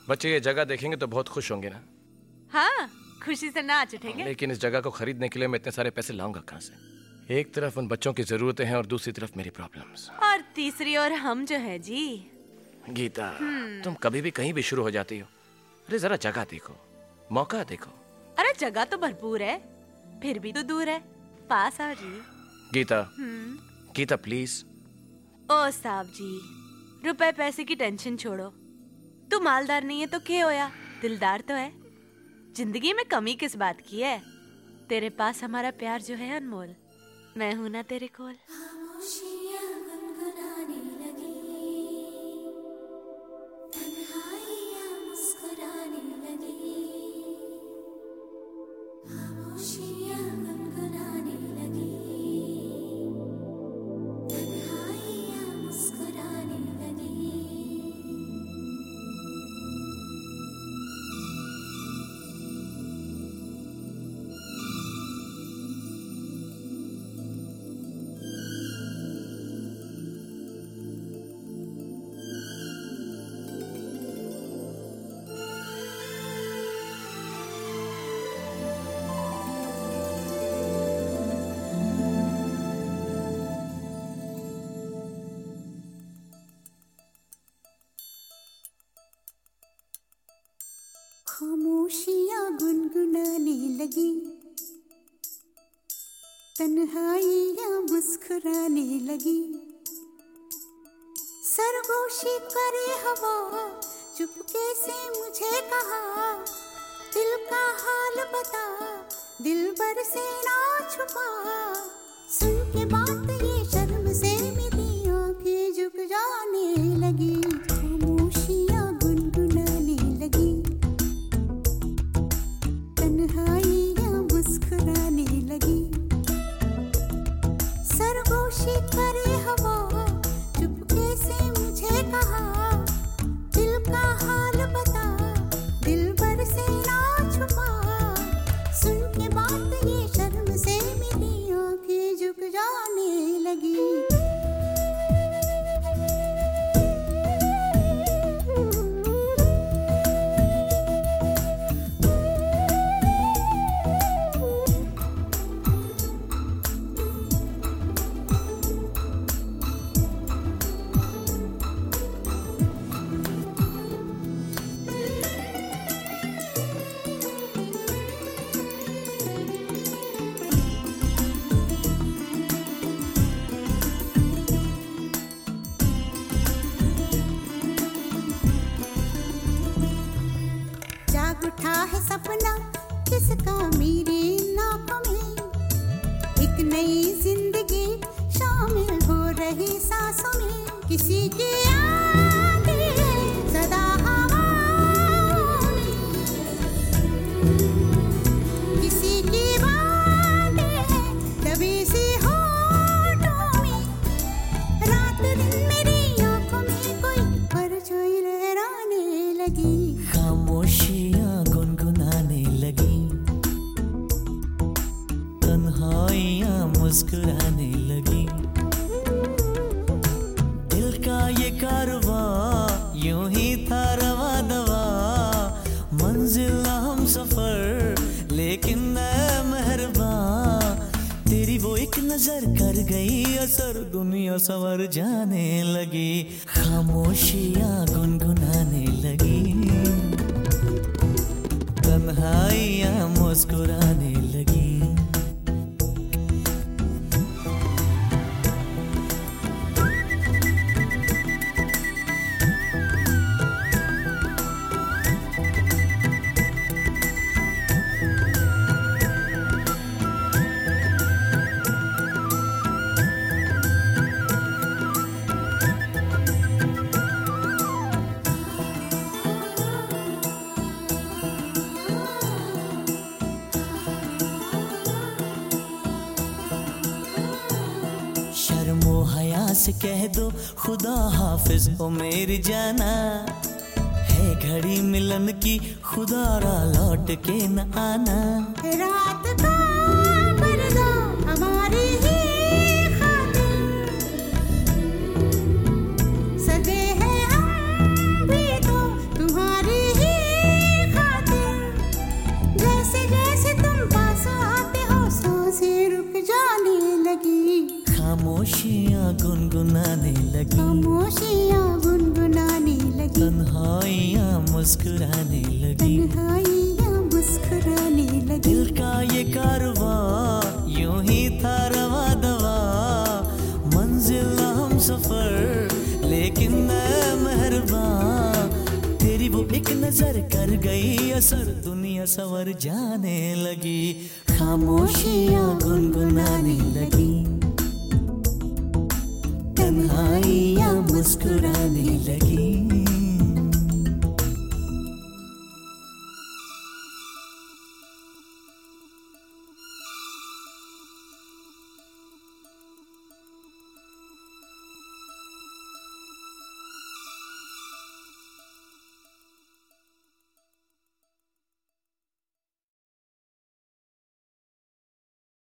बच्चे ये जगह देखेंगे तो बहुत खुश होंगे ना? हाँ, खुशी से नाच उठेंगे। लेकिन इस जगह को खरीदने के लिए मैं इतने सारे पैसे लाऊंगा कहाँ से? एक तरफ उन बच्चों की जरूरतें हैं और दूसरी तरफ मेरी प्रॉब्लम्स। और तीसरी ओर हम जो है जी। गीता, तुम कभी भी कहीं भी शुरू हो जाती हो। अरे जरा जगह देखो, मौका देखो। अरे जगह तो भरपूर है, फिर भी तो दूर है। पास आओ जी। गीता, गीता प्लीज। ओ साहब जी, रुपए पैसे की टेंशन छोड़ो। तू मालदार नहीं है तो क्या होया, दिलदार तो है। जिंदगी में कमी किस बात की है? तेरे पास हमारा प्यार जो है अनमोल। मैं हूं ना तेरे कोल। खामोशियाँ गुनगुनाने लगी, तन्हाइयाँ मुस्कुराने लगी। सरगोशी करे हवा, चुपके से मुझे कहा, दिल का हाल बता, दिल भर से ना छुपा। सुन के बात ये शर्म से मेरी आंखें झुक जाने लगी। खामोशियाँ गुनगुनाने लगी, तन्हाइयाँ मुस्कुराने लगी। सरगोशी करे हवा, चुपके से मुझे कहा, दिल का हाल बता, दिल भर से ना छुपा। सुन के बात ये शर्म से मेरी आंखें झुक जाने लगी। उठा है सपना किसका मेरी नाकों में, एक नई जिंदगी शामिल हो रही सांसों में। किसी की यादें सदा हवाओं में, किसी की बातें दबी सी होठों में। रात दिन मेरी आंखों में कोई परछाई लहराने लगी। खामोशियाँ गुनगुनाने लगी, तन्हाइयाँ मुस्कुराने लगी। दिल का ये कारवां यूं ही था रवा दवा, मंजिल हम सफर लेकिन ऐ मेहरबान, तेरी वो एक नजर कर गई असर, दुनिया संवर जाने लगी। खामोशियाँ गुनगुनाने लगी, तन्हाइयाँ मुस्कुराने लगी। शर्मो हया से कह दो खुदा हाफिज ओ मेरी जाना, है घड़ी मिलन की खुदा रा लौट के न आना। रात का पर्दा हमारी ही खातिर, सजे हैं हम भी तो तुम्हारी ही खामोशियाँ गुनगुनाने लगी, खामोशियाँ गुनगुनाने लगी, तन्हाइयाँ मुस्कुराने लगी, तन्हाइयाँ मुस्कुराने लगी। दिल का ये कारवां यूं ही था रवा दवा, मंजिल हम सफर लेकिन मैं मेहरबान, तेरी वो एक नजर कर गई असर, दुनिया सवर जाने लगी, खामोशियाँ गुनगुनाने लगी, तन्हाइयाँ मुस्कुराने लगी।